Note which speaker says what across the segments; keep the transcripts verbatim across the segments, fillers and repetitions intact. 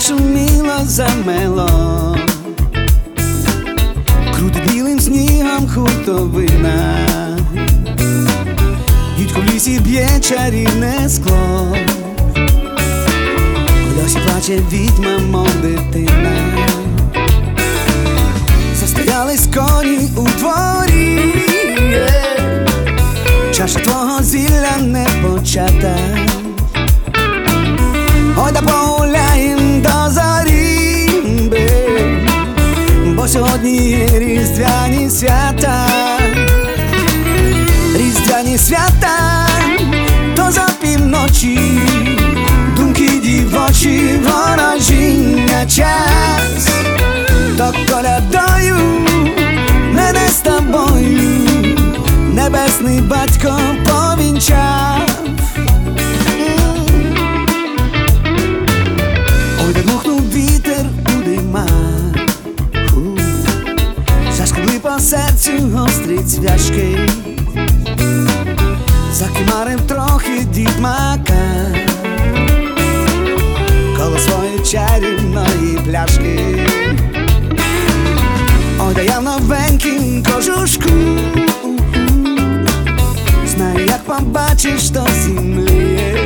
Speaker 1: зашуміло, замело, крутить білим снігом хуртовина, дідько в лісі б'є чарівне скло, в льосі плаче відьма, мов дитина. Застоялись коні у дворі, чаша твого зілля не почата. Ой, да погуляєм до зорі, бо сьогодні є різдвяні свята. Різдвяні свята, то за півночі, думки дівочі, ворожіння час. То колядою мене з тобою небесний батько повінчав. Ой, де дмухнув вітер у дима, зашкребли по серцю гострі цвяшки, закимарив трохи дід Мака коло своєї чарівної пляшки. Ой, да я в новенькім кожушку, знаю, як побачиш, то зімлієш.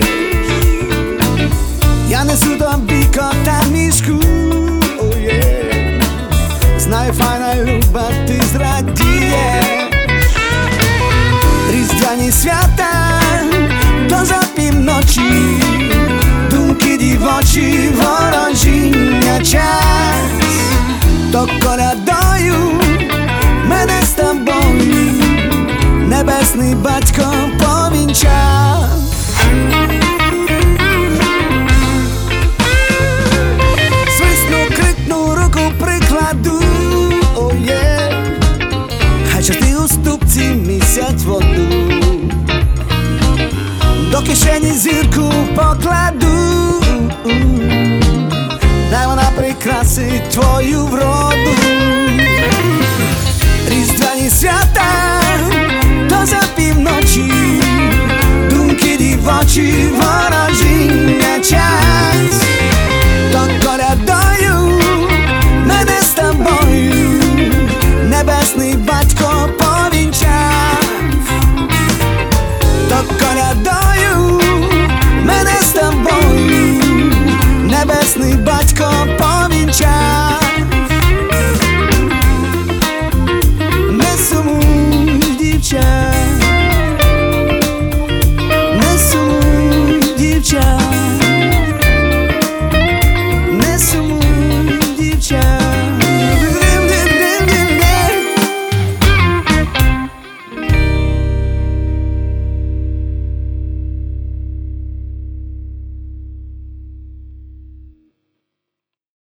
Speaker 1: Я несу тобі кота в мішку, oh, yeah. Знаю, файна люба, ти зрадієш. Різдвяні свята, то за півночі, думки дівочі, ворожіння час. То колядою мене з тобою небесний батько повінчав. Свисну, крикну, руку прикладу, oh, yeah. Хай чорти у ступці місять воду, до кишені зірку покладу, дай вона прикрасить твою вроду. Різдвяні свята, то за півночі, думки дівочі, ворожіння час. То колядою мене з тобою небесний батько повінчав. То колядою мене з тобою небесний батько повінчав.